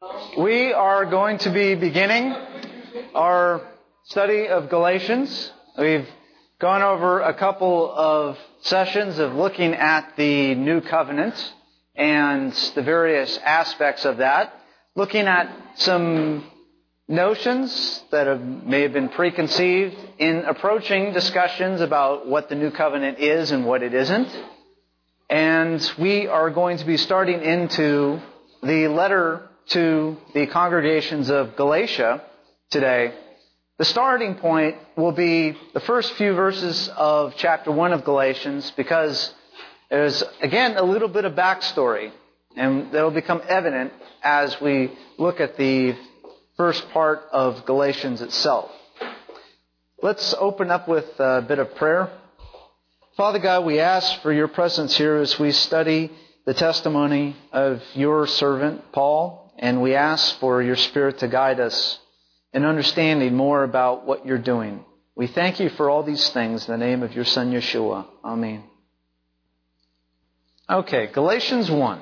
We are going to be beginning our study of Galatians. We've gone over a couple of sessions of looking at the New Covenant and the various aspects of that, looking at some notions that may have been preconceived in approaching discussions about what the New Covenant is and what it isn't. And we are going to be starting into the letter to the congregations of Galatia today. The starting point will be the first few verses of chapter 1 of Galatians, because there's, again, a little bit of backstory, and that will become evident as we look at the first part of Galatians itself. Let's open up with a bit of prayer. Father God, we ask for your presence here as we study the testimony of your servant, Paul, and we ask for your Spirit to guide us in understanding more about what you're doing. We thank you for all these things in the name of your Son, Yeshua. Amen. Okay, Galatians 1.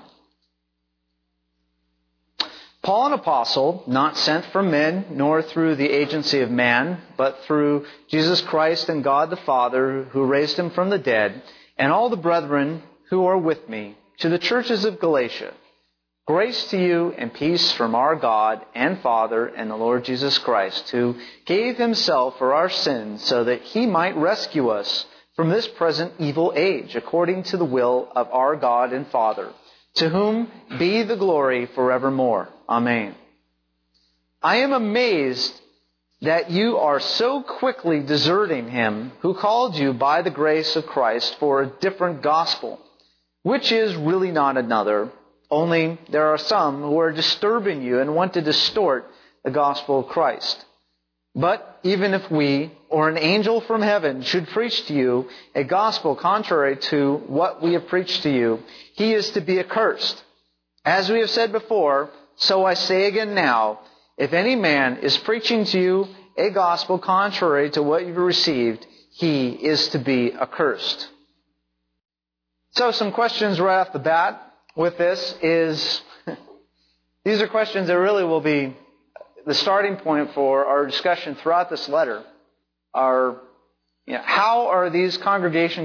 Paul, an apostle, not sent from men, nor through the agency of man, but through Jesus Christ and God the Father, who raised him from the dead, and all the brethren who are with me, to the churches of Galatia. Grace to you and peace from our God and Father and the Lord Jesus Christ, who gave himself for our sins so that he might rescue us from this present evil age, according to the will of our God and Father, to whom be the glory forevermore. Amen. I am amazed that you are so quickly deserting him who called you by the grace of Christ for a different gospel, which is really not another. Only there are some who are disturbing you and want to distort the gospel of Christ. But even if we, or an angel from heaven, should preach to you a gospel contrary to what we have preached to you, he is to be accursed. As we have said before, so I say again now, if any man is preaching to you a gospel contrary to what you've received, he is to be accursed. So some questions right off the bat with this is, these are questions that really will be the starting point for our discussion throughout this letter. How are these congregations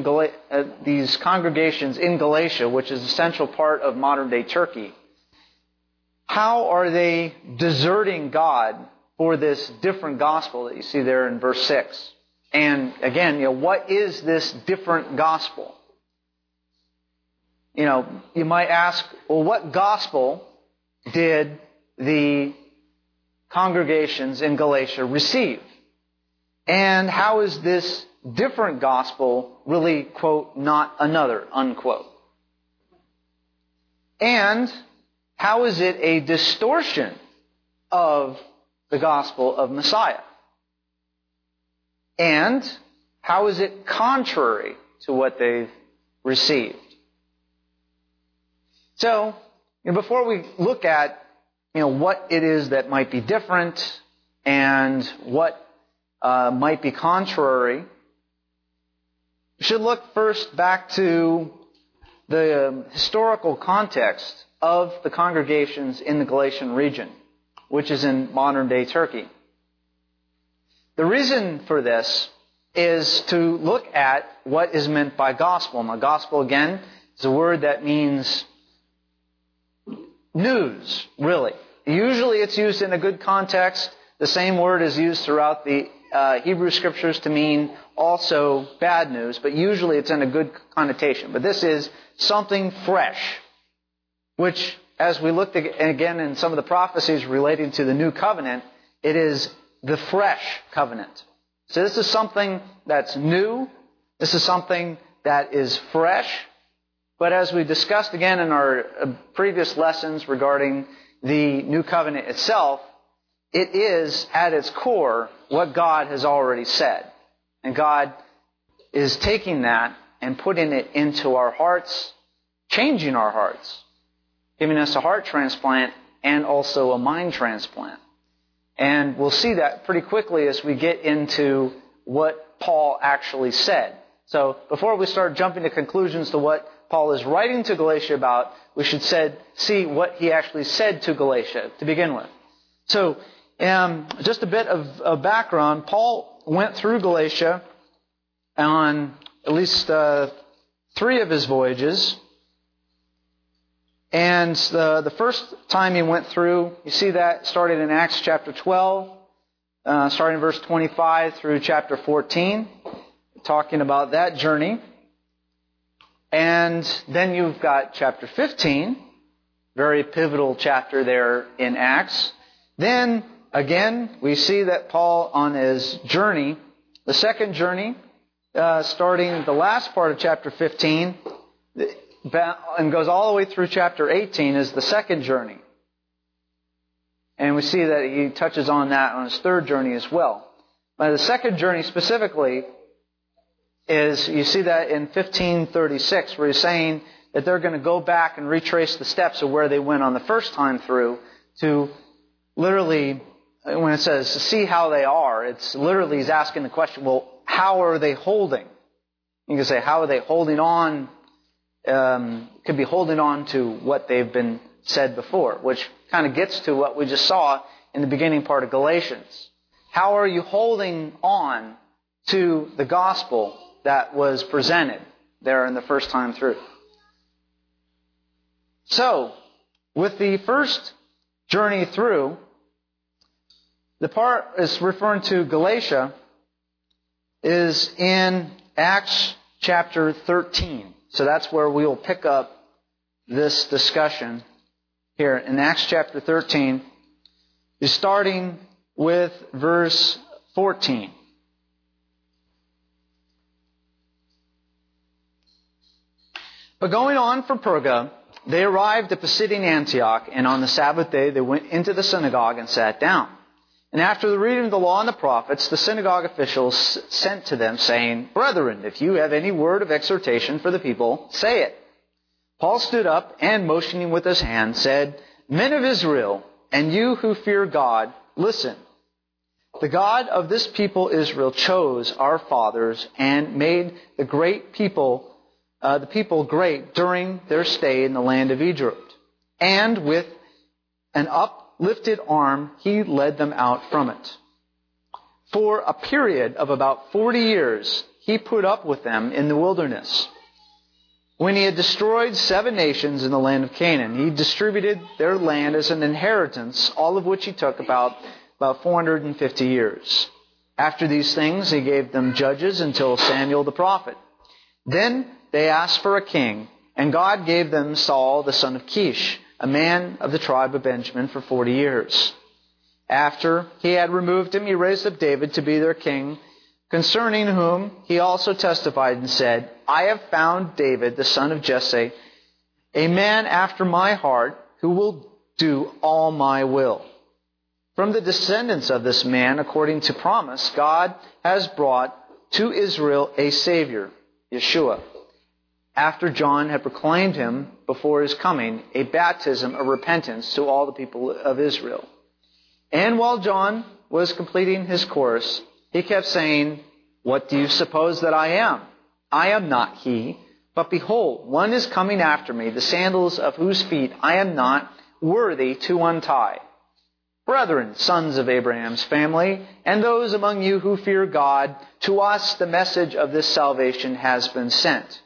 in Galatia, which is a central part of modern day Turkey, how are they deserting God for this different gospel that you see there in verse 6? And again, what is this different gospel? You might ask, well, what gospel did the congregations in Galatia receive? And how is this different gospel really, quote, not another, unquote? And how is it a distortion of the gospel of Messiah? And how is it contrary to what they've received? So, before we look at, what it is that might be different and what might be contrary, we should look first back to the historical context of the congregations in the Galatian region, which is in modern-day Turkey. The reason for this is to look at what is meant by gospel. And the gospel, again, is a word that means news, really. Usually it's used in a good context. The same word is used throughout the Hebrew Scriptures to mean also bad news, but usually it's in a good connotation. But this is something fresh, which, as we looked again in some of the prophecies relating to the New Covenant, it is the fresh covenant. So this is something that's new. This is something that is fresh. But as we discussed again in our previous lessons regarding the New Covenant itself, it is at its core what God has already said. And God is taking that and putting it into our hearts, changing our hearts, giving us a heart transplant and also a mind transplant. And we'll see that pretty quickly as we get into what Paul actually said. So before we start jumping to conclusions to what what Paul is writing to Galatia about, we should see what he actually said to Galatia to begin with. So, just a bit of background. Paul went through Galatia on at least 3 of his voyages. And the first time he went through, you see that started in Acts chapter 12, starting in verse 25 through chapter 14, talking about that journey. And then you've got chapter 15, very pivotal chapter there in Acts. Then, again, we see that Paul on his journey, the second journey, starting the last part of chapter 15, and goes all the way through chapter 18 is the second journey. And we see that he touches on that on his third journey as well. But the second journey specifically is, you see that in 1536, where he's saying that they're going to go back and retrace the steps of where they went on the first time through to literally, when it says to see how they are, it's literally he's asking the question, well, how are they holding? You can say, how are they holding on? Could be holding on to what they've been said before, which kind of gets to what we just saw in the beginning part of Galatians. How are you holding on to the gospel that was presented there in the first time through? So, with the first journey through, the part is referring to Galatia is in Acts chapter 13. So that's where we will pick up this discussion here in Acts chapter 13, is starting with verse 14. But going on from Perga, they arrived at Pisidian Antioch, and on the Sabbath day they went into the synagogue and sat down. And after the reading of the law and the prophets, the synagogue officials sent to them, saying, Brethren, if you have any word of exhortation for the people, say it. Paul stood up and, motioning with his hand, said, Men of Israel, and you who fear God, listen. The God of this people Israel chose our fathers and made the people great during their stay in the land of Egypt. And with an uplifted arm, he led them out from it. For a period of about 40 years, he put up with them in the wilderness. When he had destroyed 7 nations in the land of Canaan, he distributed their land as an inheritance, all of which he took about 450 years. After these things, he gave them judges until Samuel the prophet. Then they asked for a king, and God gave them Saul the son of Kish, a man of the tribe of Benjamin, for 40 years. After he had removed him, he raised up David to be their king, concerning whom he also testified and said, I have found David, the son of Jesse, a man after my heart, who will do all my will. From the descendants of this man, according to promise, God has brought to Israel a Savior, Yeshua, after John had proclaimed him before his coming, a baptism of repentance to all the people of Israel. And while John was completing his course, he kept saying, What do you suppose that I am? I am not he, but behold, one is coming after me, the sandals of whose feet I am not worthy to untie. Brethren, sons of Abraham's family, and those among you who fear God, to us the message of this salvation has been sent.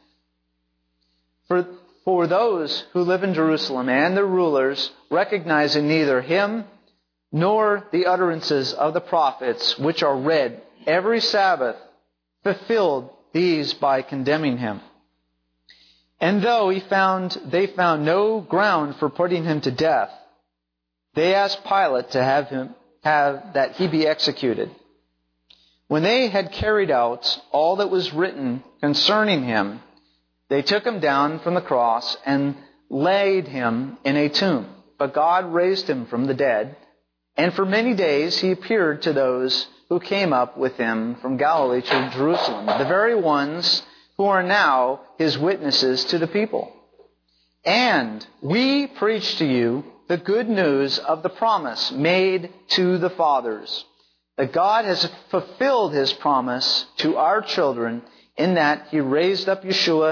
For those who live in Jerusalem and their rulers, recognizing neither him nor the utterances of the prophets, which are read every Sabbath, fulfilled these by condemning him. And though they found no ground for putting him to death, they asked Pilate to have that he be executed. When they had carried out all that was written concerning him, they took him down from the cross and laid him in a tomb. But God raised him from the dead, and for many days he appeared to those who came up with him from Galilee to Jerusalem, the very ones who are now his witnesses to the people. And we preach to you the good news of the promise made to the fathers, that God has fulfilled his promise to our children in that he raised up Yeshua,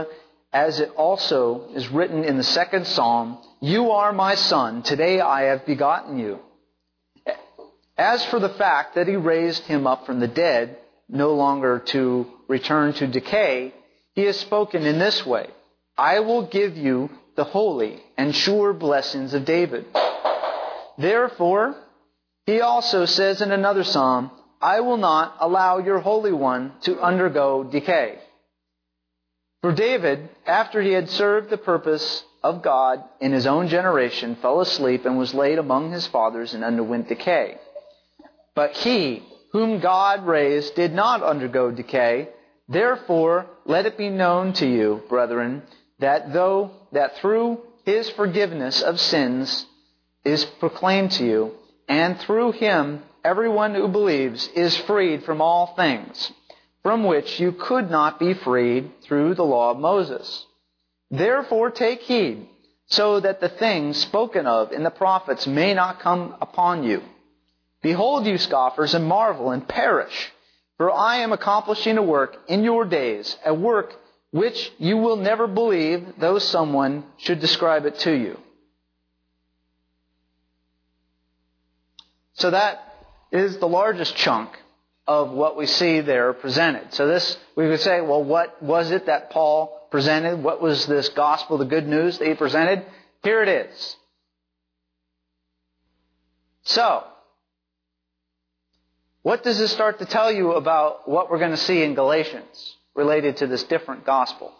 as it also is written in the second psalm, "You are my son, today I have begotten you." As for the fact that he raised him up from the dead, no longer to return to decay, he has spoken in this way, "I will give you the holy and sure blessings of David." Therefore, he also says in another psalm, "I will not allow your Holy One to undergo decay." For David, after he had served the purpose of God in his own generation, fell asleep and was laid among his fathers and underwent decay. But he, whom God raised, did not undergo decay. Therefore, let it be known to you, brethren, that through his forgiveness of sins is proclaimed to you, and through him everyone who believes is freed from all things, from which you could not be freed through the law of Moses. Therefore take heed, so that the things spoken of in the prophets may not come upon you. Behold, you scoffers, and marvel, and perish. For I am accomplishing a work in your days, a work which you will never believe, though someone should describe it to you. So that is the largest chunk of what we see there presented. So this, we would say, well, what was it that Paul presented? What was this gospel, the good news that he presented? Here it is. So, what does this start to tell you about what we're going to see in Galatians related to this different gospel?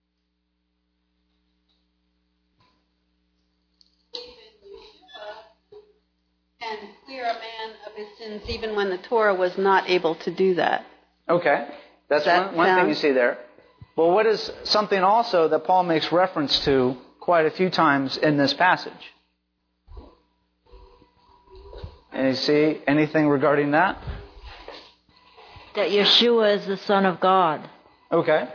And clear a man of his sins even when the Torah was not able to do that. Okay. That's one thing you see there. Well, what is something also that Paul makes reference to quite a few times in this passage? And you see anything regarding that? That Yeshua is the Son of God. Okay.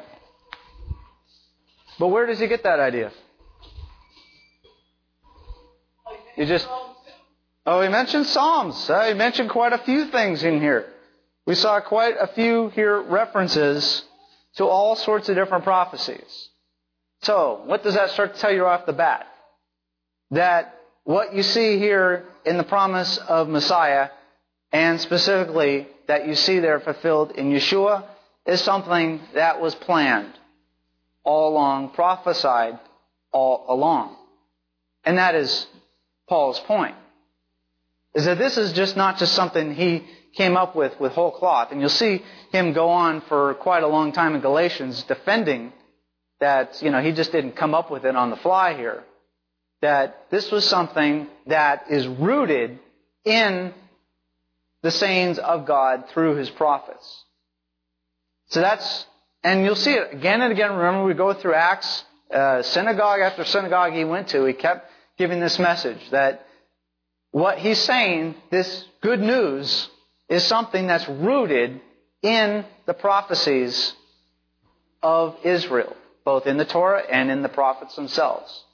But where does he get that idea? He mentioned Psalms. He mentioned quite a few things in here. We saw quite a few here references to all sorts of different prophecies. So, what does that start to tell you off the bat? That what you see here in the promise of Messiah, and specifically that you see there fulfilled in Yeshua, is something that was planned all along, prophesied all along. And that is Paul's point. Is that this is just not just something he came up with whole cloth. And you'll see him go on for quite a long time in Galatians defending that, he just didn't come up with it on the fly here. That this was something that is rooted in the sayings of God through His prophets. So and you'll see it again and again. Remember, we go through Acts, synagogue after synagogue he went to, he kept giving this message that what he's saying, this good news, is something that's rooted in the prophecies of Israel, both in the Torah and in the prophets themselves.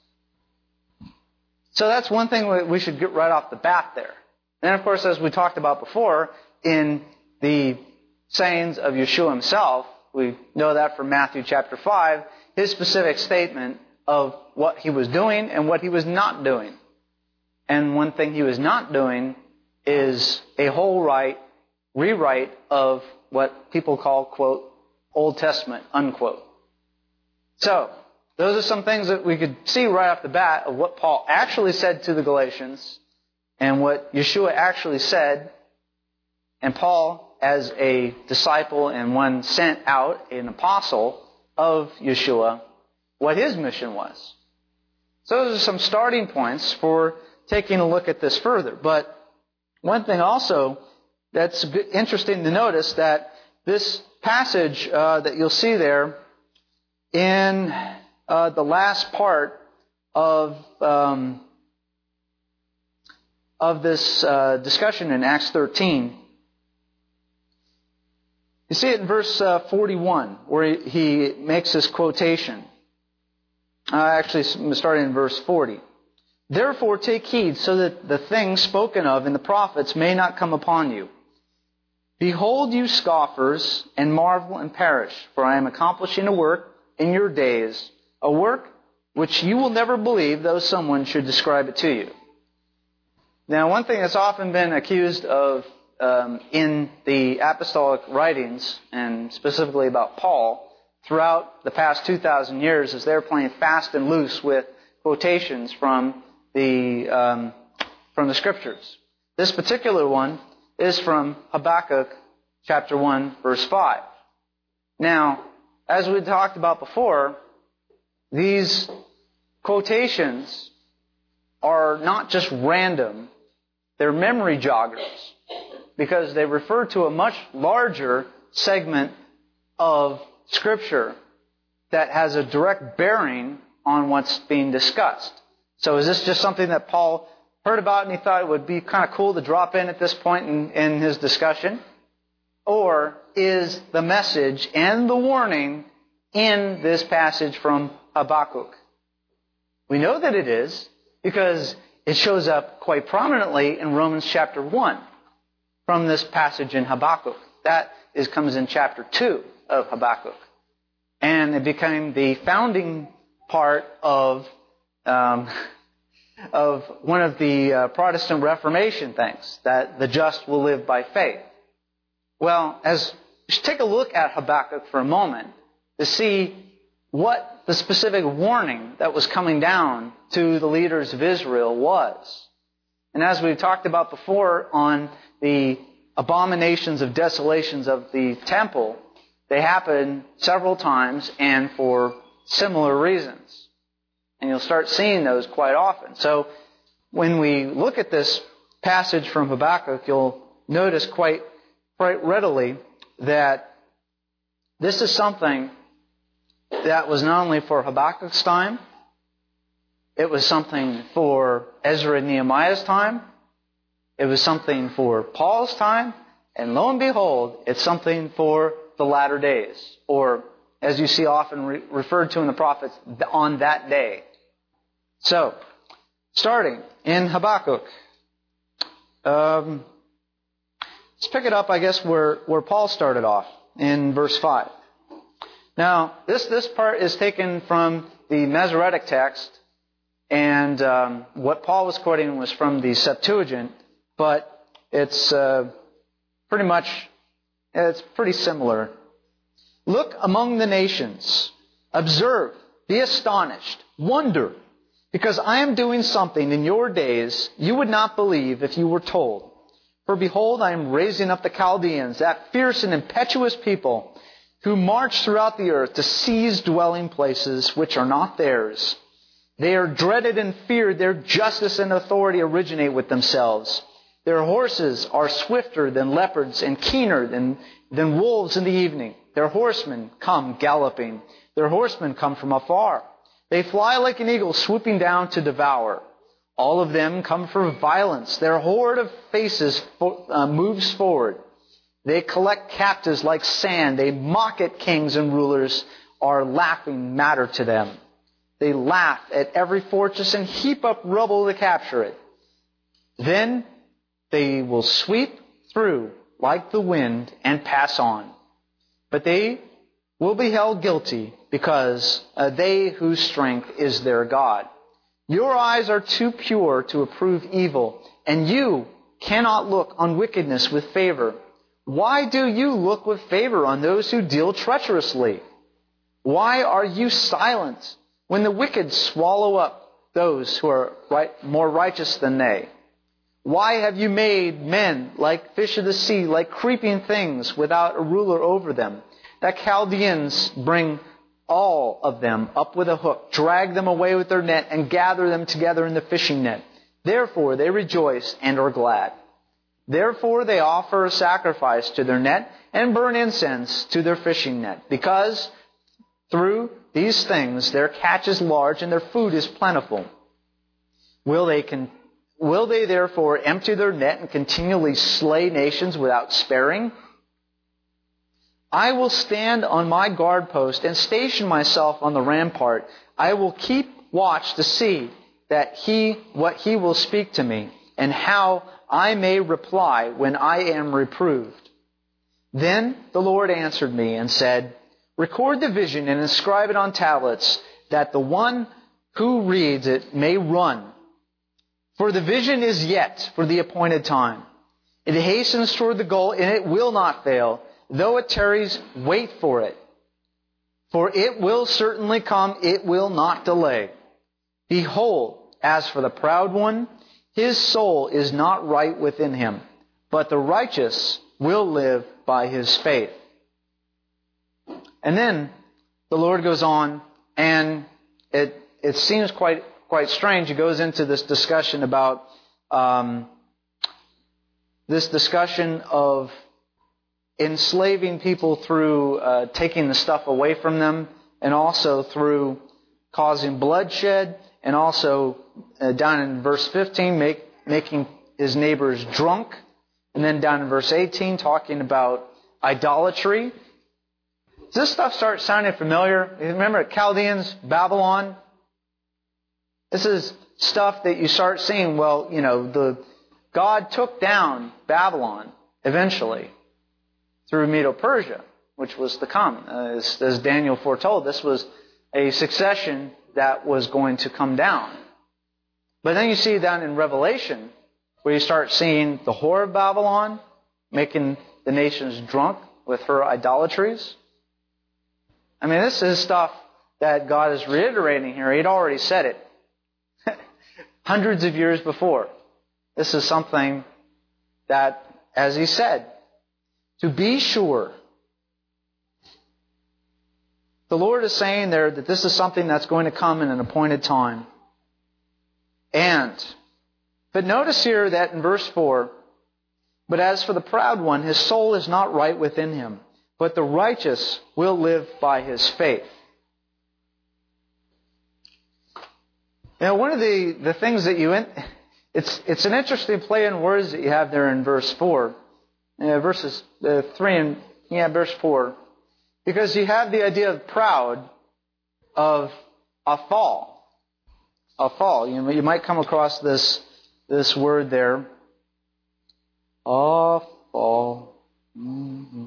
So that's one thing we should get right off the bat there. And of course, as we talked about before, in the sayings of Yeshua himself, we know that from Matthew chapter 5, his specific statement of what he was doing and what he was not doing. And one thing he was not doing is a whole rewrite of what people call, quote, Old Testament, unquote. So, those are some things that we could see right off the bat of what Paul actually said to the Galatians and what Yeshua actually said. And Paul, as a disciple and one sent out, an apostle of Yeshua, what his mission was. So those are some starting points for taking a look at this further. But one thing also that's interesting to notice that this passage that you'll see there in the last part of this discussion in Acts 13, you see it in verse 41, where he makes this quotation. Actually, starting in verse 40. Therefore take heed, so that the things spoken of in the prophets may not come upon you. Behold, you scoffers, and marvel and perish, for I am accomplishing a work in your days, a work which you will never believe, though someone should describe it to you. Now, one thing that's often been accused of in the apostolic writings, and specifically about Paul, throughout the past 2,000 years, is they're playing fast and loose with quotations from the Scriptures. This particular one is from Habakkuk chapter 1, verse 5. Now, as we talked about before, these quotations are not just random, they're memory joggers, because they refer to a much larger segment of Scripture that has a direct bearing on what's being discussed. So is this just something that Paul heard about and he thought it would be kind of cool to drop in at this point in his discussion? Or is the message and the warning in this passage from Habakkuk? We know that it is because it shows up quite prominently in Romans chapter 1 from this passage in Habakkuk. That comes in chapter 2 of Habakkuk. And it became the founding part of one of the Protestant Reformation things, that the just will live by faith. Well, just take a look at Habakkuk for a moment to see what the specific warning that was coming down to the leaders of Israel was. And as we've talked about before on the abominations of desolations of the temple, they happen several times and for similar reasons. And you'll start seeing those quite often. So when we look at this passage from Habakkuk, you'll notice quite readily that this is something that was not only for Habakkuk's time, it was something for Ezra and Nehemiah's time, it was something for Paul's time, and lo and behold, it's something for the latter days, or as you see often referred to in the prophets, on that day. So, starting in Habakkuk, let's pick it up, I guess, where Paul started off, in verse 5. Now, this part is taken from the Masoretic text, and what Paul was quoting was from the Septuagint, but it's pretty similar. Look among the nations, observe, be astonished, wonder, because I am doing something in your days you would not believe if you were told. For behold, I am raising up the Chaldeans, that fierce and impetuous people, who march throughout the earth to seize dwelling places which are not theirs. They are dreaded and feared. Their justice and authority originate with themselves. Their horses are swifter than leopards and keener than wolves in the evening. Their horsemen come galloping. Their horsemen come from afar. They fly like an eagle swooping down to devour. All of them come for violence. Their horde of faces moves forward. They collect captives like sand. They mock at kings and rulers. Are laughing matter to them. They laugh at every fortress and heap up rubble to capture it. Then they will sweep through like the wind and pass on. But they will be held guilty because they whose strength is their God. Your eyes are too pure to approve evil, and you cannot look on wickedness with favor. Why do you look with favor on those who deal treacherously? Why are you silent when the wicked swallow up those who are more righteous than they? Why have you made men like fish of the sea, like creeping things without a ruler over them? That Chaldeans bring all of them up with a hook, drag them away with their net, and gather them together in the fishing net. Therefore they rejoice and are glad. Therefore they offer a sacrifice to their net and burn incense to their fishing net, because through these things their catch is large and their food is plentiful. Will they therefore empty their net and continually slay nations without sparing? I will stand on my guard post and station myself on the rampart. I will keep watch to see what he will speak to me, and how I may reply when I am reproved. Then the Lord answered me and said, record the vision and inscribe it on tablets, that the one who reads it may run. For the vision is yet for the appointed time. It hastens toward the goal, and it will not fail. Though it tarries, wait for it. For it will certainly come, it will not delay. Behold, as for the proud one, his soul is not right within him, but the righteous will live by his faith. And then the Lord goes on, and it seems quite strange. He goes into this discussion about this discussion of enslaving people through taking the stuff away from them, and also through causing bloodshed, and also down in verse 15, making his neighbors drunk. And then down in verse 18, talking about idolatry. Does this stuff start sounding familiar? You remember Chaldeans, Babylon? This is stuff that you start seeing. Well, God took down Babylon eventually through Medo-Persia, which was to come. As Daniel foretold, this was a succession that was going to come down. But then you see down in Revelation, where you start seeing the whore of Babylon making the nations drunk with her idolatries. I mean, this is stuff that God is reiterating here. He'd already said it hundreds of years before. This is something that, as He said, to be sure. The Lord is saying there that this is something that's going to come in an appointed time. But notice here that in verse 4, but as for the proud one, his soul is not right within him, but the righteous will live by his faith. Now, one of the things that it's an interesting play in words that you have there in verse 4, verses 3 and verse 4, because you have the idea of proud, of a fall. A fall. You might come across this word there. A fall. Mm-hmm.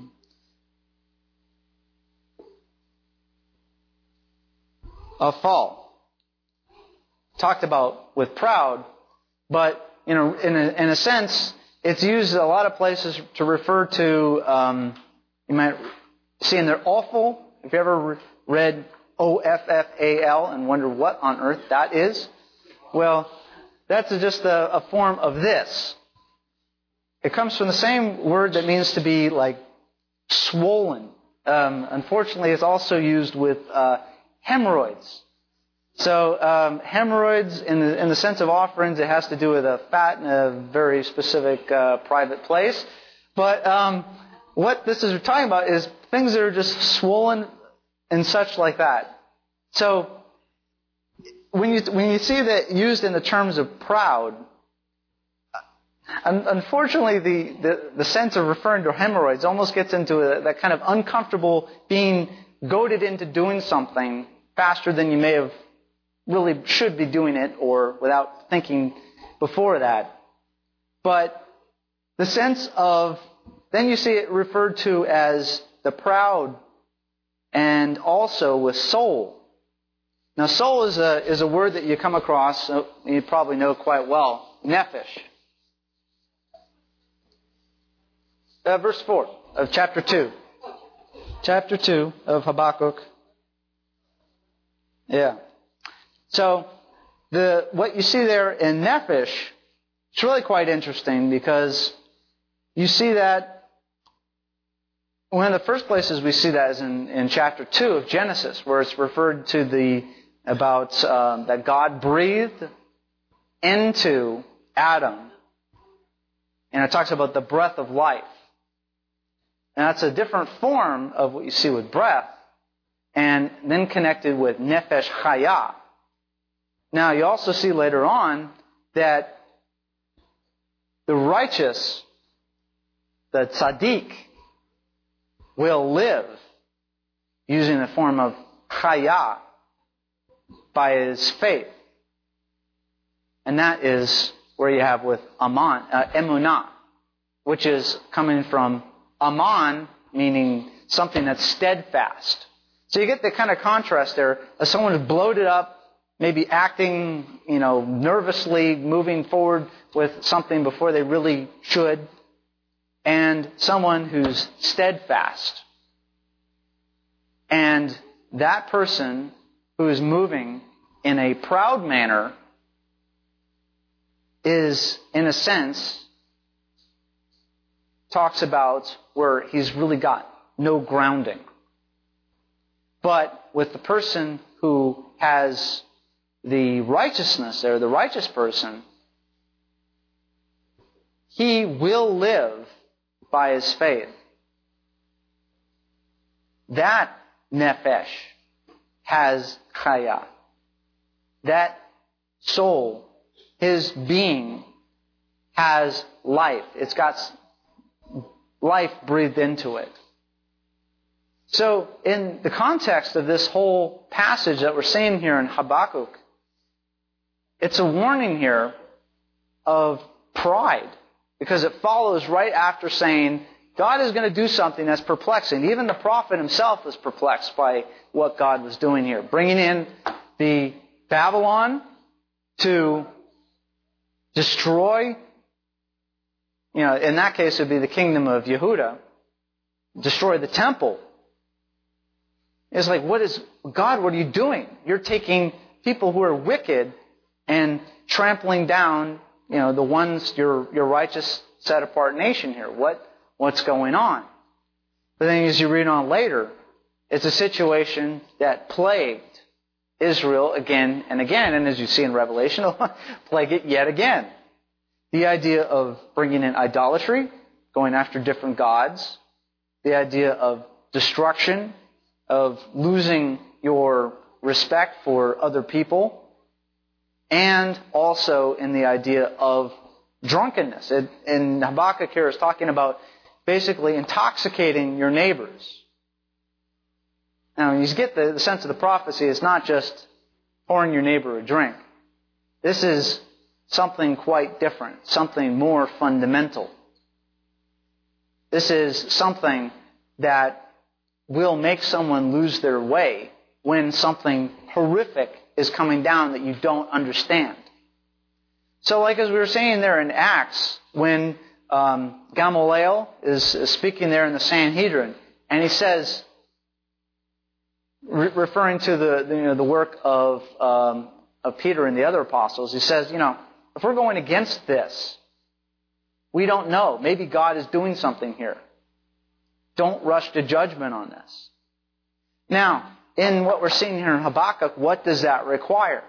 A fall. Talked about with proud, but in a sense, it's used a lot of places to refer to. You might see in there awful. Have you ever read O-F-F-A-L and wonder what on earth that is? Well, that's just a form of this. It comes from the same word that means to be like swollen. Unfortunately, it's also used with hemorrhoids. So hemorrhoids, in the sense of offerings, it has to do with a fat in a very specific private place. But what this is talking about is things that are just swollen and such like that. So when you see that used in the terms of proud, unfortunately the sense of referring to hemorrhoids almost gets into that kind of uncomfortable being goaded into doing something faster than you may have really should be doing it, or without thinking before that. But the sense of, then you see it referred to as the proud, and also with soul. Now, soul is a word that you come across, you probably know quite well, nephesh. Verse 4 of chapter 2. Chapter 2 of Habakkuk. Yeah. So, what you see there in nephesh, it's really quite interesting, because you see that one of the first places we see that is in chapter 2 of Genesis, where it's referred to about that God breathed into Adam, and it talks about the breath of life. And that's a different form of what you see with breath, and then connected with nefesh chaya. Now, you also see later on that the righteous, the tzaddik, will live using the form of chaya by his faith. And that is where you have with emunah, which is coming from aman, meaning something that's steadfast. So you get the kind of contrast there of someone who's bloated up, maybe acting, nervously, moving forward with something before they really should, and someone who's steadfast. And that person who is moving in a proud manner is, in a sense, talks about where he's really got no grounding. But with the person who has the righteousness there, the righteous person, he will live by his faith. That nefesh has chaya. That soul, his being, has life. It's got life breathed into it. So in the context of this whole passage that we're seeing here in Habakkuk, it's a warning here of pride, because it follows right after saying God is going to do something that's perplexing. Even the prophet himself was perplexed by what God was doing here, bringing in the Babylon to destroy, in that case it would be the kingdom of Yehuda, destroy the temple. It's like, God, what are you doing? You're taking people who are wicked and trampling down, the ones, your righteous, set apart nation here. What's going on? But then as you read on later, it's a situation that plagued Israel again and again. And as you see in Revelation, it'll plague it yet again. The idea of bringing in idolatry, going after different gods, the idea of destruction, of losing your respect for other people, and also in the idea of drunkenness. In Habakkuk here is talking about basically intoxicating your neighbors. Now, you get the sense of the prophecy. It's not just pouring your neighbor a drink. This is something quite different, something more fundamental. This is something that will make someone lose their way when something horrific is coming down that you don't understand. So like as we were saying there in Acts, when Gamaliel is speaking there in the Sanhedrin, and he says, referring to the work of Peter and the other apostles, he says, if we're going against this, we don't know. Maybe God is doing something here. Don't rush to judgment on this. Now, in what we're seeing here in Habakkuk, what does that require?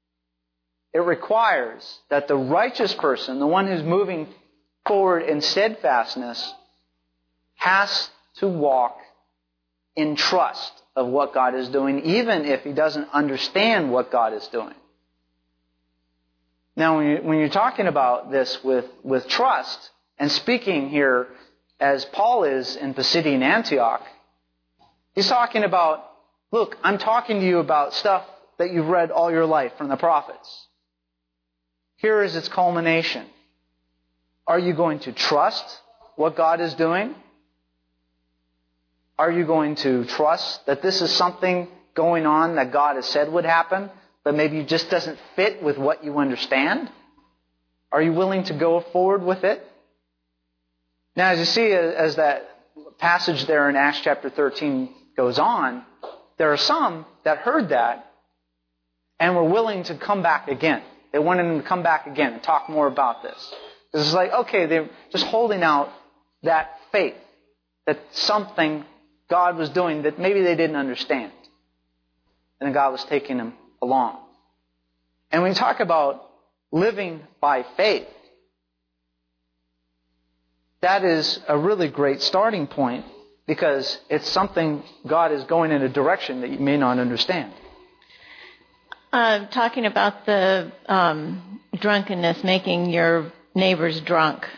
It requires that the righteous person, the one who's moving forward in steadfastness, has to walk in trust of what God is doing, even if he doesn't understand what God is doing. Now, when you're talking about this with trust, and speaking here as Paul is in Pisidian Antioch, he's talking about, look, I'm talking to you about stuff that you've read all your life from the prophets. Here is its culmination. Are you going to trust what God is doing? Are you going to trust that this is something going on that God has said would happen, but maybe it just doesn't fit with what you understand? Are you willing to go forward with it? Now, as you see, as that passage there in Acts chapter 13 goes on, there are some that heard that and were willing to come back again. They wanted him to come back again and talk more about this. It's like, okay, they're just holding out that faith that something God was doing that maybe they didn't understand. And God was taking them along. And when you talk about living by faith, that is a really great starting point, because it's something God is going in a direction that you may not understand. Talking about the drunkenness, making your neighbors drunk.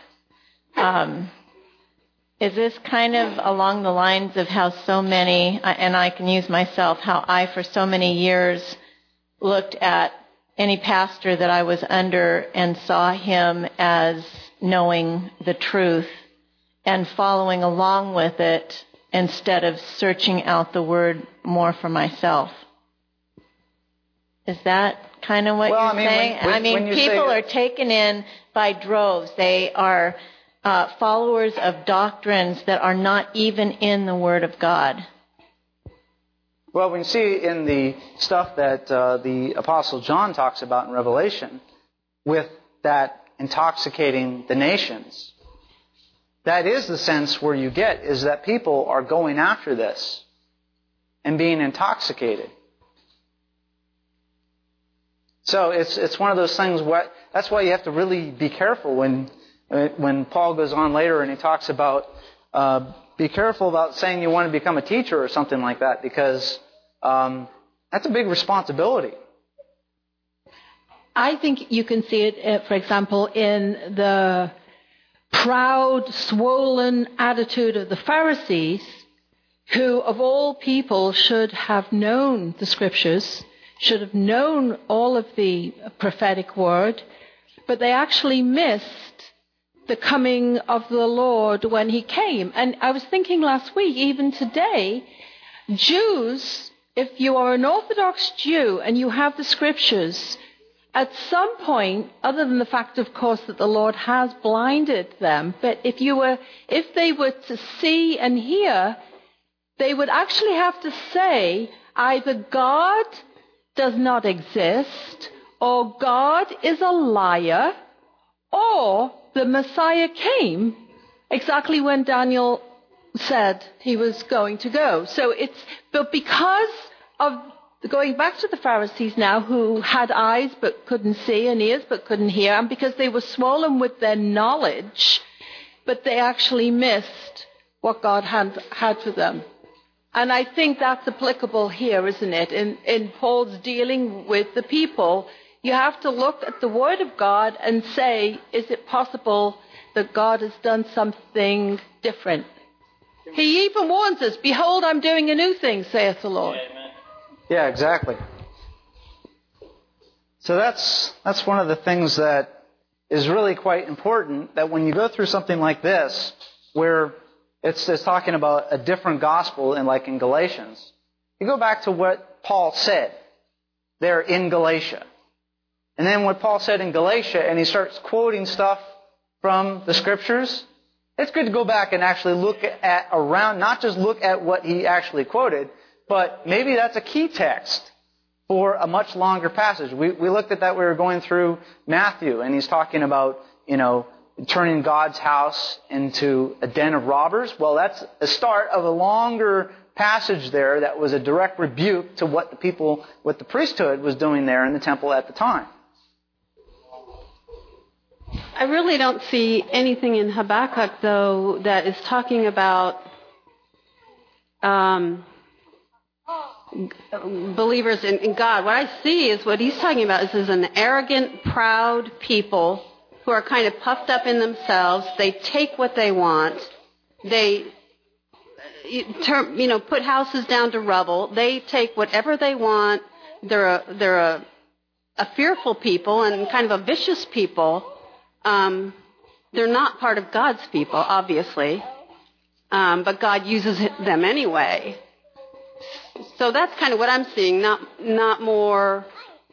Is this kind of along the lines of how so many, and I can use myself, how I for so many years looked at any pastor that I was under and saw him as knowing the truth and following along with it instead of searching out the Word more for myself. Is that kind of what you're saying? When you people are taken in by droves. They are followers of doctrines that are not even in the Word of God. Well, when you see in the stuff that the Apostle John talks about in Revelation, with that intoxicating the nations, that is the sense where you get, is that people are going after this and being intoxicated. So it's one of those things that's why you have to really be careful when Paul goes on later and he talks about be careful about saying you want to become a teacher or something like that, because that's a big responsibility. I think you can see it, for example, in the proud, swollen attitude of the Pharisees, who of all people should have known the Scriptures, should have known all of the prophetic word, but they actually missed the coming of the Lord when He came. And I was thinking last week, even today, Jews, if you are an Orthodox Jew and you have the Scriptures, at some point, other than the fact, of course, that the Lord has blinded them, but if they were to see and hear, they would actually have to say either God does not exist, or God is a liar, or the Messiah came exactly when Daniel said he was going to go. But because of going back to the Pharisees now, who had eyes but couldn't see and ears but couldn't hear, and because they were swollen with their knowledge, but they actually missed what God had for them. And I think that's applicable here, isn't it? In Paul's dealing with the people, you have to look at the Word of God and say, is it possible that God has done something different? He even warns us, behold, I'm doing a new thing, saith the Lord. Amen. Yeah, exactly. So that's one of the things that is really quite important, that when you go through something like this, where it's talking about a different gospel, and like in Galatians, you go back to what Paul said there in Galatia. And then what Paul said in Galatia, and he starts quoting stuff from the Scriptures, it's good to go back and actually look at around, not just look at what he actually quoted, but maybe that's a key text for a much longer passage. We looked at that, we were going through Matthew, and he's talking about, turning God's house into a den of robbers. Well, that's the start of a longer passage there that was a direct rebuke to what the priesthood was doing there in the temple at the time. I really don't see anything in Habakkuk, though, that is talking about believers in God. What I see is what he's talking about is an arrogant, proud people who are kind of puffed up in themselves. They take what they want. They put houses down to rubble. They take whatever they want. They're a fearful people and kind of a vicious people. They're not part of God's people, obviously, but God uses them anyway. So that's kind of what I'm seeing. Not more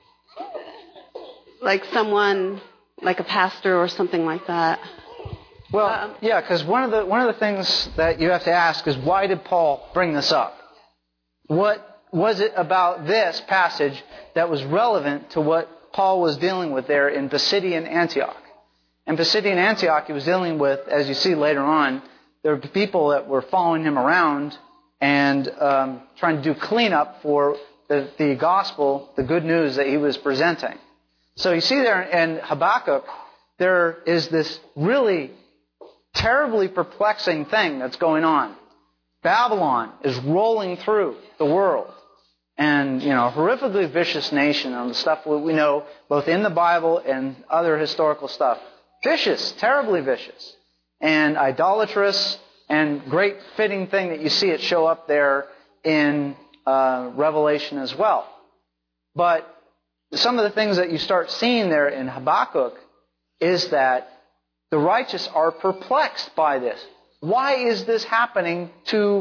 like someone, like a pastor or something like that. Well, yeah, because one of the things that you have to ask is, why did Paul bring this up? What was it about this passage that was relevant to what Paul was dealing with there in Pisidian Antioch? In Pisidian Antioch, he was dealing with, as you see later on, there were people that were following him around and trying to do cleanup for the gospel, the good news that he was presenting. So you see there in Habakkuk, there is this really terribly perplexing thing that's going on. Babylon is rolling through the world. And, horrifically vicious nation, and the stuff we know both in the Bible and other historical stuff. Vicious, terribly vicious. And idolatrous, and great fitting thing that you see it show up there in Revelation as well. But some of the things that you start seeing there in Habakkuk is that the righteous are perplexed by this. Why is this happening to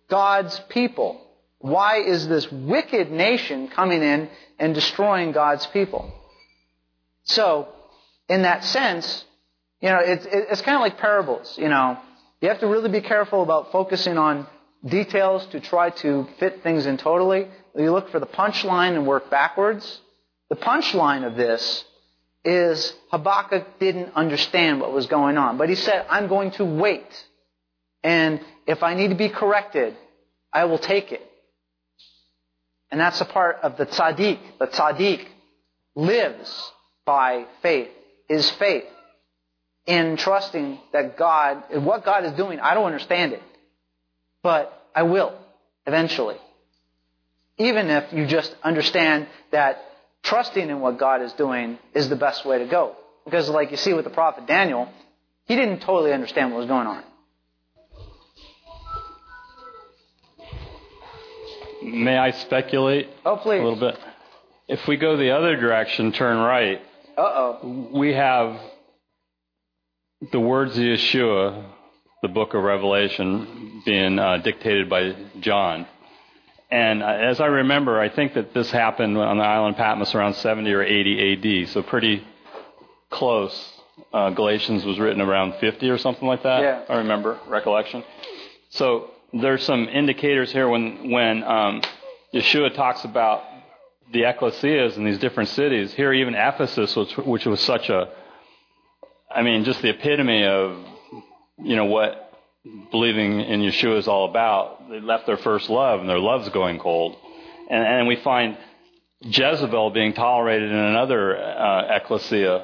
God's people? Why is this wicked nation coming in and destroying God's people? So, in that sense, it's kind of like parables. You have to really be careful about focusing on details to try to fit things in totally. You look for the punchline and work backwards. The punchline of this is Habakkuk didn't understand what was going on. But he said, I'm going to wait. And if I need to be corrected, I will take it. And that's a part of the tzaddik. The tzaddik lives by faith. His faith in trusting that what God is doing, I don't understand it. But I will, eventually. Even if you just understand that trusting in what God is doing is the best way to go. Because like you see with the prophet Daniel, he didn't totally understand what was going on. May I speculate? Oh, please. A little bit? If we go the other direction, turn right, we have the words of Yeshua, the book of Revelation, being dictated by John. And as I remember, I think that this happened on the island of Patmos around 70 or 80 AD, so pretty close. Galatians was written around 50 or something like that, yeah. I remember, recollection. So there's some indicators here when Yeshua talks about the ecclesias in these different cities. Here even Ephesus, which was such just the epitome of, what believing in Yeshua is all about. They left their first love, and their love's going cold. And we find Jezebel being tolerated in another ecclesia.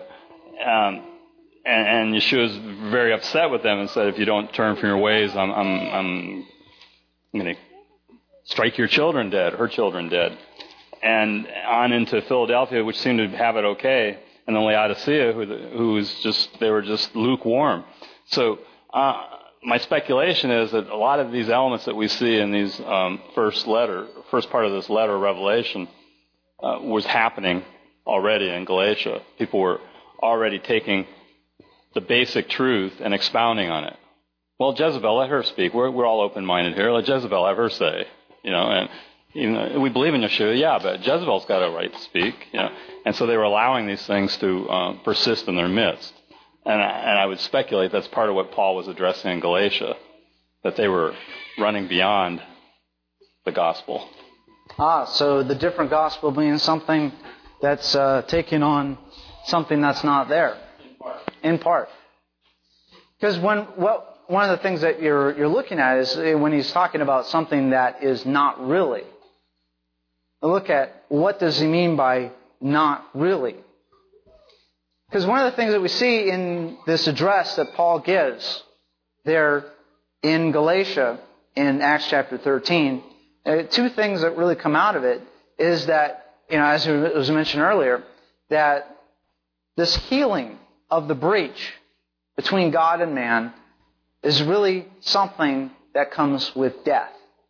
And Yeshua's very upset with them and said, if you don't turn from your ways, I'm going to strike your children dead, her children dead. And on into Philadelphia, which seemed to have it okay, and then Laodicea, they were just lukewarm. So, my speculation is that a lot of these elements that we see in these first part of this letter of Revelation was happening already in Galatia. People were already taking the basic truth and expounding on it. Well, Jezebel, let her speak. We're all open-minded here. Let Jezebel have her say. And we believe in Yeshua, yeah, but Jezebel's got a right to speak. And so they were allowing these things to persist in their midst. And I would speculate that's part of what Paul was addressing in Galatia, that they were running beyond the gospel. So the different gospel being something that's taking on something that's not there. In part. Because one of the things that you're looking at is when he's talking about something that is not really. Look at what does he mean by not really. Because one of the things that we see in this address that Paul gives there in Galatia in Acts chapter 13, two things that really come out of it is that, as it was mentioned earlier, that this healing of the breach between God and man is really something that comes with death.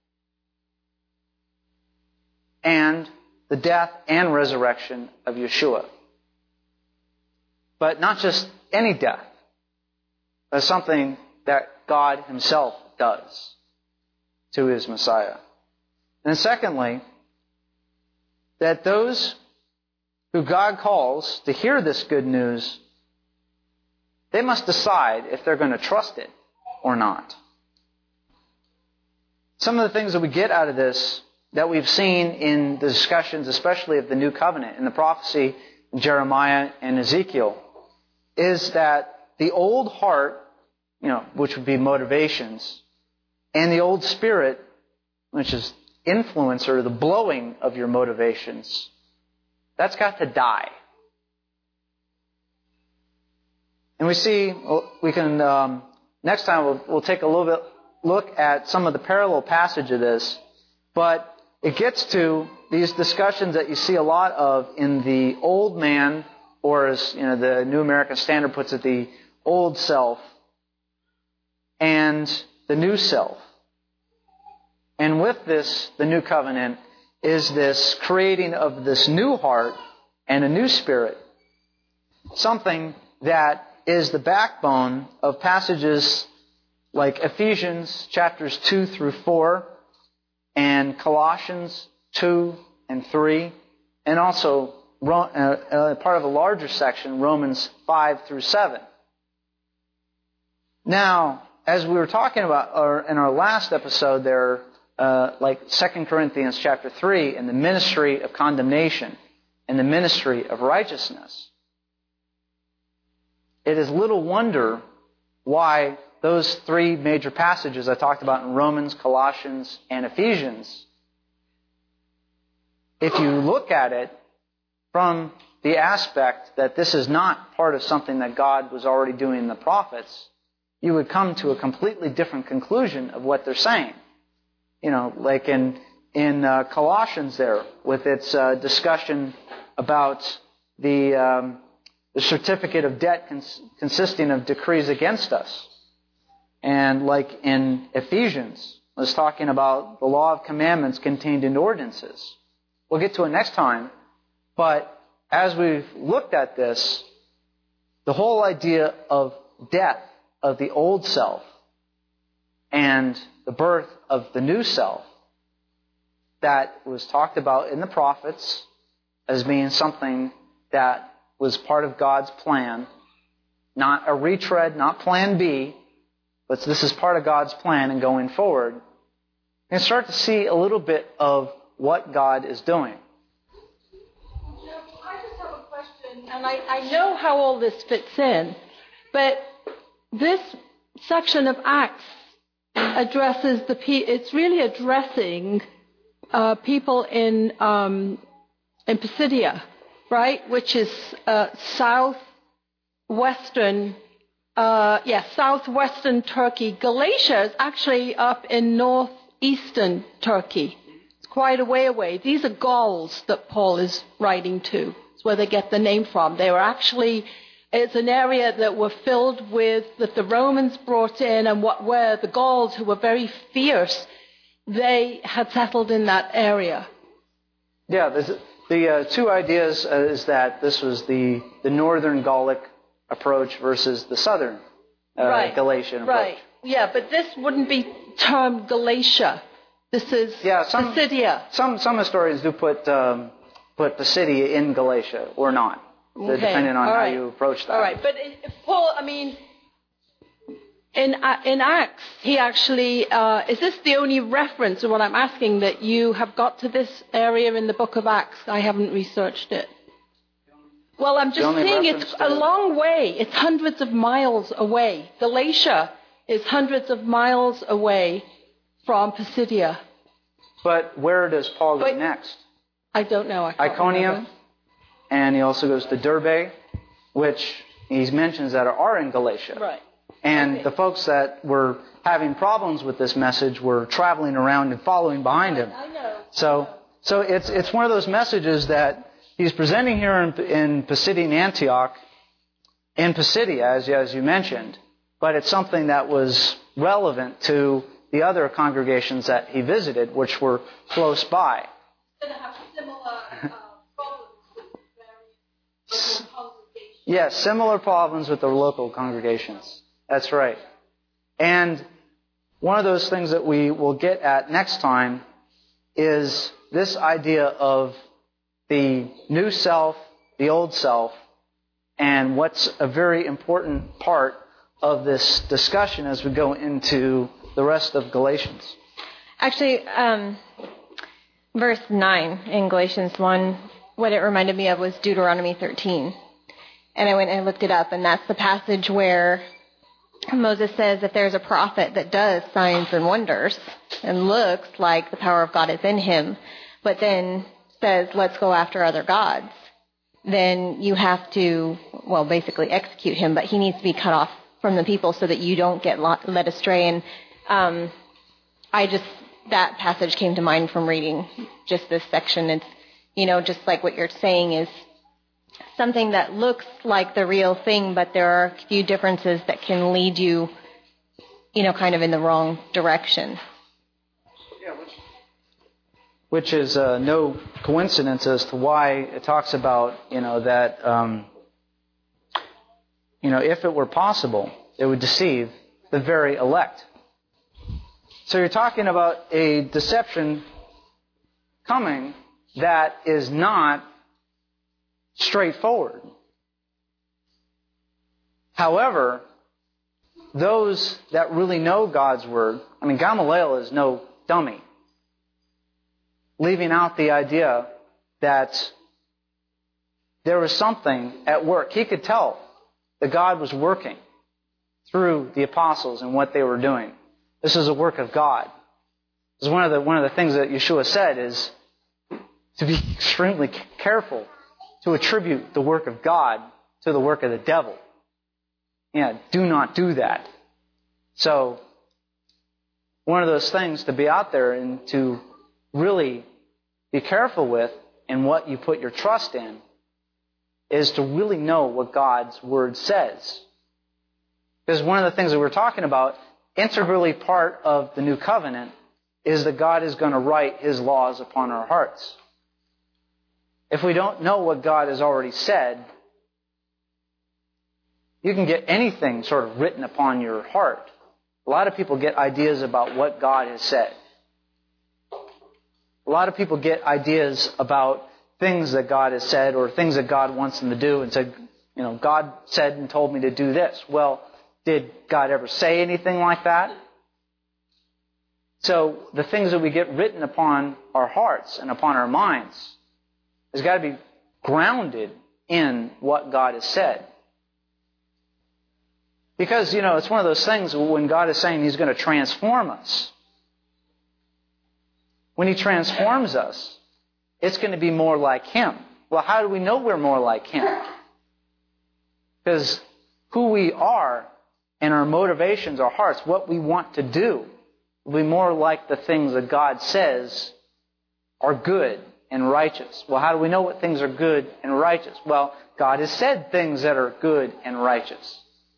And the death and resurrection of Yeshua. But not just any death, but something that God Himself does to His Messiah. And secondly, that those who God calls to hear this good news, they must decide if they're going to trust it or not. Some of the things that we get out of this that we've seen in the discussions, especially of the New Covenant, in the prophecy in Jeremiah and Ezekiel, is that the old heart, which would be motivations, and the old spirit, which is influence or the blowing of your motivations, that's got to die. And next time we'll take a little bit look at some of the parallel passage of this, but it gets to these discussions that you see a lot of in the old man, or as the New American Standard puts it, the old self and the new self. And with this, the new covenant is this creating of this new heart and a new spirit, something that is the backbone of passages like Ephesians chapters 2 through 4, and Colossians 2 and 3, and also part of a larger section, Romans 5 through 7. Now, as we were talking about in our last episode there, like 2 Corinthians chapter 3, and the ministry of condemnation and the ministry of righteousness, it is little wonder why those three major passages I talked about in Romans, Colossians, and Ephesians, if you look at it from the aspect that this is not part of something that God was already doing in the prophets, you would come to a completely different conclusion of what they're saying. You know, like in Colossians there, with its discussion about the certificate of debt consisting of decrees against us. And like in Ephesians, it was talking about the law of commandments contained in ordinances. We'll get to it next time. But as we've looked at this, the whole idea of death of the old self and the birth of the new self that was talked about in the prophets as being something that was part of God's plan, not a retread, not plan B, but this is part of God's plan and going forward, you can start to see a little bit of what God is doing. I just have a question, and I know how all this fits in, but this section of Acts addresses it's really addressing people in Pisidia, right? Which is southwestern Turkey. Galatia is actually up in northeastern Turkey. It's quite a way away. These are Gauls that Paul is writing to. It's where they get the name from. They were actually, it's an area that were filled with, that the Romans brought in, and what were the Gauls, who were very fierce, they had settled in that area. Yeah, the two ideas is that this was the northern Gallic approach versus the southern Galatian approach. Right, yeah, but this wouldn't be termed Galatia. This is Pisidia. Some historians do put Pisidia in Galatia or not, depending on how you approach that. All right, but Paul, I mean, in Acts, he actually, is this the only reference to what I'm asking that you have got to this area in the book of Acts? I haven't researched it. Well, I'm just saying it's a long way. It's hundreds of miles away. Galatia is hundreds of miles away from Pisidia. But where does Paul go next? I don't know. Iconium, and he also goes to Derbe, which he mentions that are in Galatia. Right. And the folks that were having problems with this message were traveling around and following behind him. I know. So it's one of those messages that he's presenting here in Pisidian Antioch, in Pisidia, as you mentioned, but it's something that was relevant to the other congregations that he visited, which were close by. It's going to have similar problems with various congregations. Yes, similar problems with the local congregations. That's right. And one of those things that we will get at next time is this idea of the new self, the old self, and what's a very important part of this discussion as we go into the rest of Galatians. Actually, verse 9 in Galatians 1, what it reminded me of was Deuteronomy 13. And I went and looked it up, and that's the passage where Moses says that there's a prophet that does signs and wonders and looks like the power of God is in him, but then says, let's go after other gods. Then you have to, basically execute him, but he needs to be cut off from the people so that you don't get led astray. And that passage came to mind from reading just this section. It's, just like what you're saying is something that looks like the real thing, but there are a few differences that can lead you, kind of in the wrong direction. Yeah, which is no coincidence as to why it talks about, that, if it were possible, it would deceive the very elect. So you're talking about a deception coming that is not straightforward. However, those that really know God's Word, I mean, Gamaliel is no dummy, leaving out the idea that there was something at work. He could tell that God was working through the apostles and what they were doing. This is a work of God. This is one of the things that Yeshua said is to be extremely careful to attribute the work of God to the work of the devil. Yeah, do not do that. So, one of those things to be out there and to really be careful with and what you put your trust in is to really know what God's Word says. Because one of the things that we're talking about, integrally part of the New Covenant, is that God is going to write His laws upon our hearts. If we don't know what God has already said, you can get anything sort of written upon your heart. A lot of people get ideas about what God has said. A lot of people get ideas about things that God has said or things that God wants them to do and say, God said and told me to do this. Well, did God ever say anything like that? So the things that we get written upon our hearts and upon our minds has got to be grounded in what God has said. Because, it's one of those things when God is saying He's going to transform us. When He transforms us, it's going to be more like Him. Well, how do we know we're more like Him? Because who we are and our motivations, our hearts, what we want to do, will be more like the things that God says are good and righteous. Well, how do we know what things are good and righteous? Well, God has said things that are good and righteous.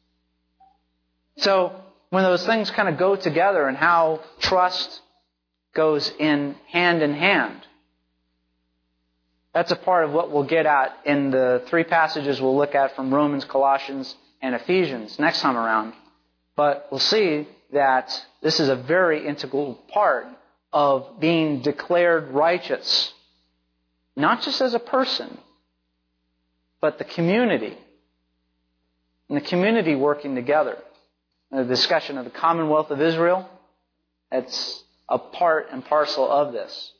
So, when those things kind of go together and how trust goes in hand, that's a part of what we'll get at in the 3 passages we'll look at from Romans, Colossians, and Ephesians next time around. But we'll see that this is a very integral part of being declared righteous. Not just as a person, but the community. And the community working together. The discussion of the Commonwealth of Israel, that's a part and parcel of this.